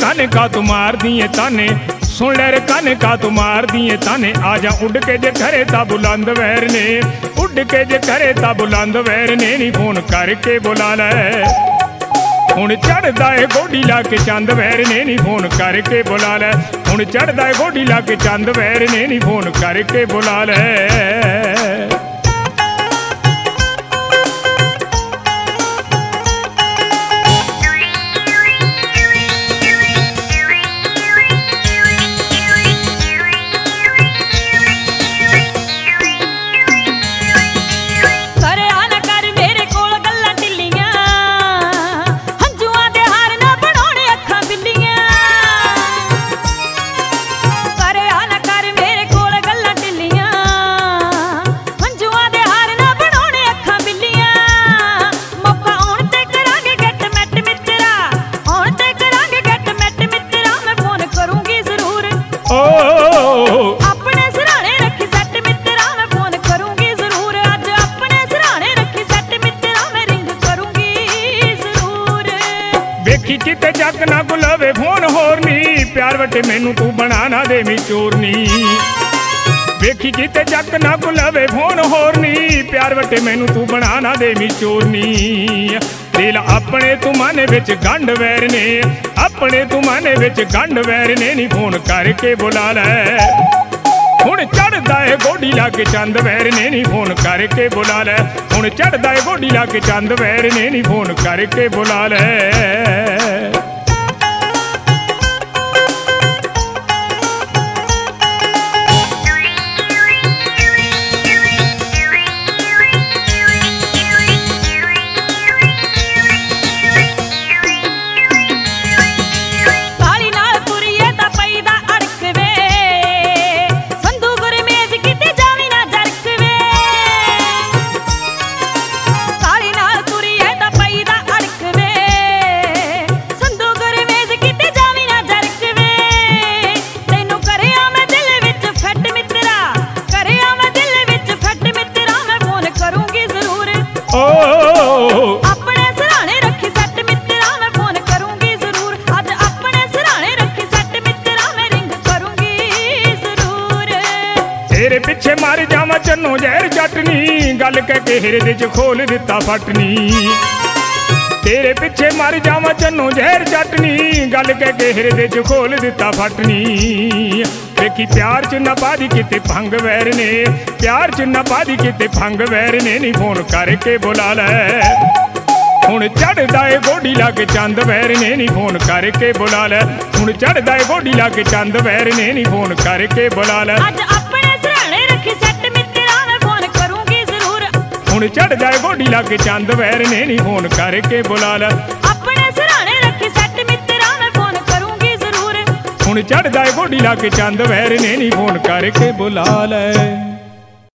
काने का तू मार दिए ताने, सुन ले रे काने का तू मार दिए ताने। आजा उड़ के जे करे ता बुलंद वैर ने, उड़ के जे करे ता बुलंद वैर ने नी फोन करके बुला ले। हुण चढ़दा है गोडी ला के चंद वैर ने नी फोन करके बुला ले। हुण चढ़दा है गोडी ला के चंद वैर ने नी फोन करके बुला ले। वेखी किते जग ना गुलावे फोन होर नी, प्यार वटे मैनू तू बना ना देवी चोरनी। वेखी किते जग ना गुलावे फोन होर नी, प्यार वटे मैनू तू बना ना देवी चोरनी। दिल अपने तू माने विच गंढ वैर ने, अपने तू माने विच गंढ वैर ने नी फोन करके बुला ले। हुण चढ़दा है गोडी ला के चंद वैर ने नी फोन करके बुला ले। हुण चढ़दा है गोडी ला के चंद वैर ने नी फोन करके बुला ले। अपने सराहने रखी सैट मित्रा मैं फोन करूंगी जरूर। अज अपने सराहने रखी सैट मित्रा मैं रिंग करूंगी जरूर। तेरे पिछे मार जावा चन्नो जहर चटनी, गल कह के हिरदे च खोल दिता फटनी। तेरे पिछे मर जावा चन्नो जहर चटनी, गल कह के हिरदे च खोल दिता फटनी। देखी प्यार च न पादी किते भंग वैर ने, प्यार च न पादी किते भंग वैर ने नी फोन करके बुला ले। हुण चढ़दा है गोडी ला के चंद वैर ने नी फोन करके बुला ले। हुण चढ़दा है गोडी ला के चंद वैर ने नी फोन करके बुला ले। अज अपने सराहने रखी सैट मित्रा मैं फोन करूंगी जरूर। हुण चढ़दा है गोडी ला के चंद वैर ने नी फोन करके बुला ले। अपने सराहने रखी सैट मित्रा मैं फोन करूंगी जरूर। हुण चढ़दा है गोडी ला के चंद वैर ने नी फोन करके बुला ले।